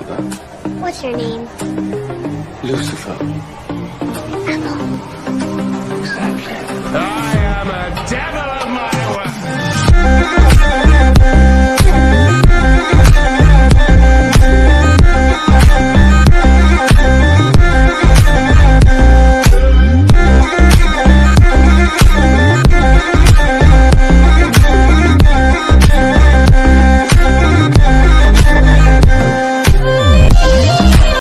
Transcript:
What's your name? Lucifer. Apple. Exactly. I am a devil of my